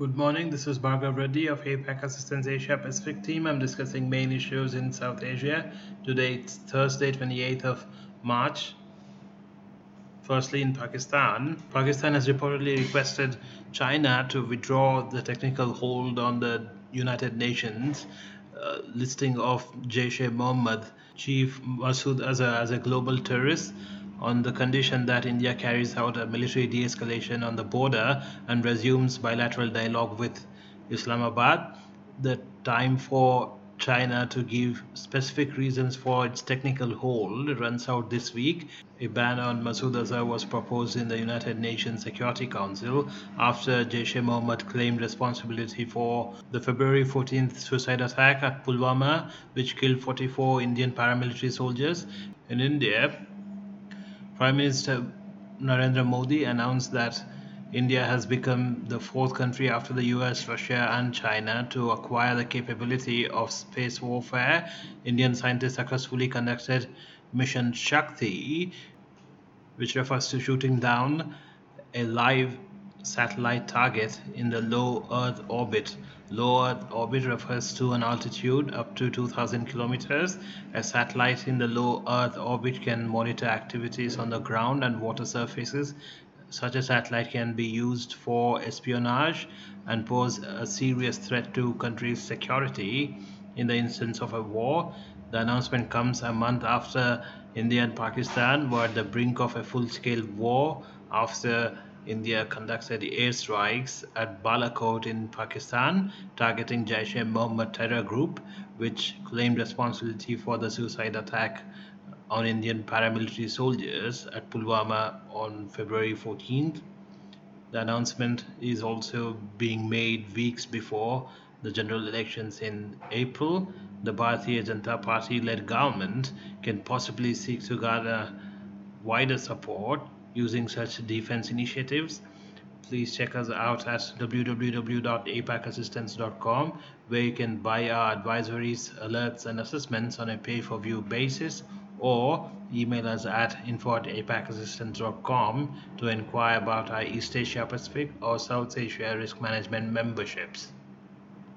Good morning, this is Bhargav Reddy of APAC Assistance Asia Pacific team. I'm discussing main issues in South Asia. Today it's Thursday, 28th of March. Firstly, in Pakistan, Pakistan has reportedly requested China to withdraw the technical hold on the United Nations listing of Jaish-e-Mohammed chief Masood as a global terrorist on the condition that India carries out a military de-escalation on the border and resumes bilateral dialogue with Islamabad. The time for China to give specific reasons for its technical hold runs out this week. A ban on Masood Azhar was proposed in the United Nations Security Council after Jaish-e-Mohammed claimed responsibility for the February 14th suicide attack at Pulwama, which killed 44 Indian paramilitary soldiers. In India, Prime Minister Narendra Modi announced that India has become the fourth country after the US, Russia, and China to acquire the capability of space warfare. Indian scientists successfully conducted Mission Shakti, which refers to shooting down a live satellite target in the low Earth orbit. Low Earth orbit refers to an altitude up to 2000 kilometers. A satellite in the low Earth orbit can monitor activities on the ground and water surfaces. Such a satellite can be used for espionage and pose a serious threat to countries' security in the instance of a war. The announcement comes a month after India and Pakistan were at the brink of a full-scale war after India conducted airstrikes at Balakot in Pakistan, targeting Jaish-e-Mohammed terror group, which claimed responsibility for the suicide attack on Indian paramilitary soldiers at Pulwama on February 14th. The announcement is also being made weeks before the general elections in April. The Bharatiya Janata Party-led government can possibly seek to garner wider support using such defense initiatives. Please check us out at www.apacassistance.com, where you can buy our advisories, alerts, and assessments on a pay-for-view basis, or email us at info@apacassistance.com to inquire about our East Asia Pacific or South Asia risk management memberships.